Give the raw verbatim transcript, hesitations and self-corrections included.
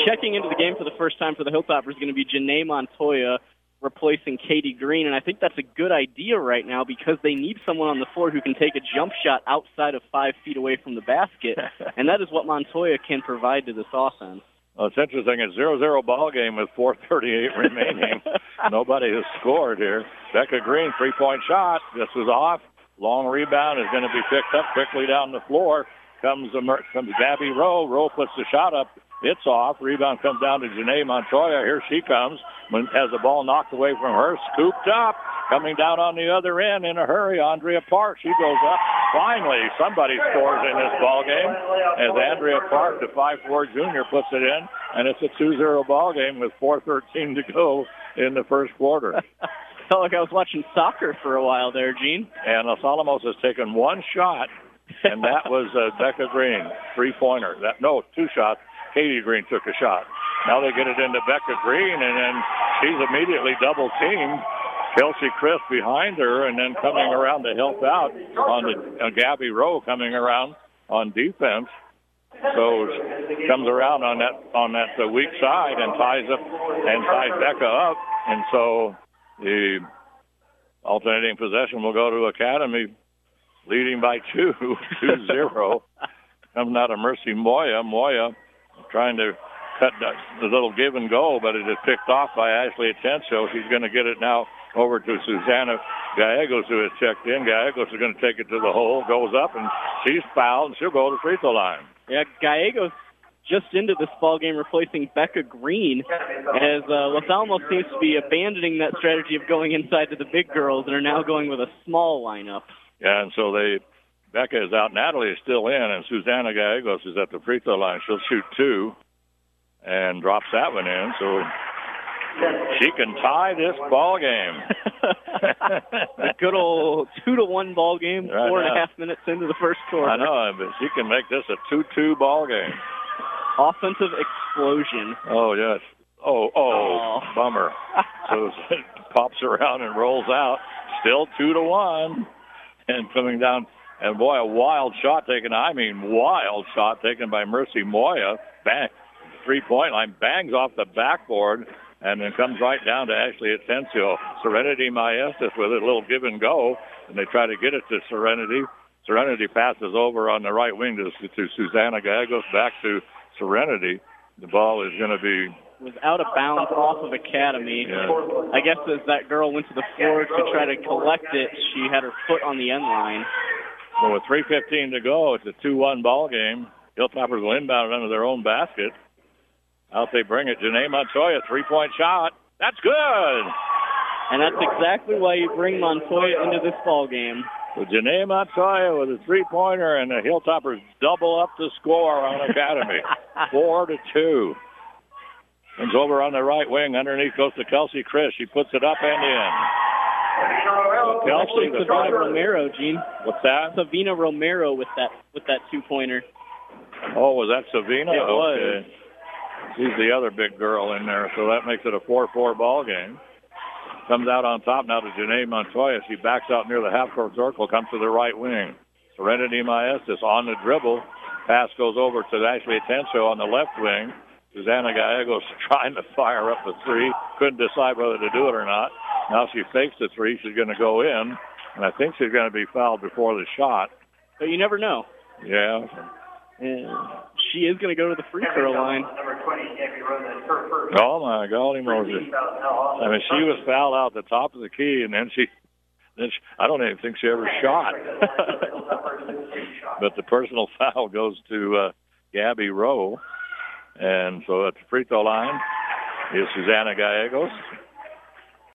checking into the game for the first time for the Hilltoppers is going to be Janae Montoya replacing Katie Green, and I think that's a good idea right now because they need someone on the floor who can take a jump shot outside of five feet away from the basket, and that is what Montoya can provide to this offense. Well, it's interesting. It's zero zero ball game with four thirty-eight remaining. Nobody has scored here. Becca Green, three-point shot. This is off. Long rebound is going to be picked up quickly down the floor. Comes, comes Gabby Rowe. Rowe puts the shot up. It's off. Rebound comes down to Janae Montoya. Here she comes. Has the ball knocked away from her. Scooped up. Coming down on the other end in a hurry, Andrea Park. She goes up. Finally, somebody scores in this ball game as Andrea Park, the five four junior, puts it in, and it's a two zero ball game with four thirteen to go in the first quarter. Felt like I was watching soccer for a while there, Gene. And Los Alamos has taken one shot, and that was uh, Becca Green, three-pointer. That No, two shots. Katie Green took a shot. Now they get it into Becca Green, and then she's immediately double-teamed. Kelsey Crisp behind her, and then coming around to help out on the uh, Gabby Rowe coming around on defense. So she comes around on that on that uh, weak side and ties up and ties Becca up, and so the alternating possession will go to Academy, leading by two, two zero. Coming out of Mercy Moya. Moya trying to cut the little give and go, but it is picked off by Ashley Atencio. She's going to get it now over to Susanna Gallegos, who has checked in. Gallegos is going to take it to the hole, goes up, and she's fouled, and she'll go to the free throw line. Yeah, Gallegos just into this ball game replacing Becca Green, as uh, Los Alamos seems to be abandoning that strategy of going inside to the big girls and are now going with a small lineup. Yeah, and so they Becca is out. Natalie is still in, and Susanna Gallegos is at the free throw line. She'll shoot two and drops that one in, so she can tie this ball game. A good old two to one ball game, right four now. and a half minutes into the first quarter. I know, but she can make this a two two ball game. Offensive explosion. Oh, yes. Oh, oh, oh. bummer. So it pops around and rolls out. Still two to one. And coming down, and boy, a wild shot taken. I mean, wild shot taken by Mercy Moya. Bang, three-point line, bangs off the backboard, and then comes right down to Ashley Atencio. Serenity Maestas with a little give and go, and they try to get it to Serenity. Serenity passes over on the right wing to, to Susanna Gallegos, back to Serenity. The ball is going to be was out of bounds off of Academy. Yeah. I guess as that girl went to the floor to try to collect it, she had her foot on the end line. So with three fifteen to go, it's a two one ball game. Hilltoppers will inbound it under their own basket. Out they bring it. Janae Montoya, three-point shot. That's good. And that's exactly why you bring Montoya into this ball game. So Janae Montoya with a three-pointer, and the Hilltoppers double up the score on Academy. Four to two. Comes over on the right wing. Underneath goes to Kelsey Chris. She puts it up and in. So Kelsey, Actually, Savina Romero, Gene. What's that? Savina Romero with that with that two-pointer. Oh, was that Savina? It okay. was. She's the other big girl in there, so that makes it a four four ball game. Comes out on top now to Janae Montoya. She backs out near the half-court circle, comes to the right wing. Serenity Maestas on the dribble. Pass goes over to Ashley Atencio on the left wing. Susanna Gallegos trying to fire up the three. Couldn't decide whether to do it or not. Now she fakes the three. She's going to go in, and I think she's going to be fouled before the shot. But you never know. Yeah. And she is going to go to the free throw line. Oh, my golly Moses. I mean, she was fouled out the top of the key, and then she, then she, I don't even think she ever shot. But the personal foul goes to uh, Gabby Rowe. And so at the free throw line is Susanna Gallegos.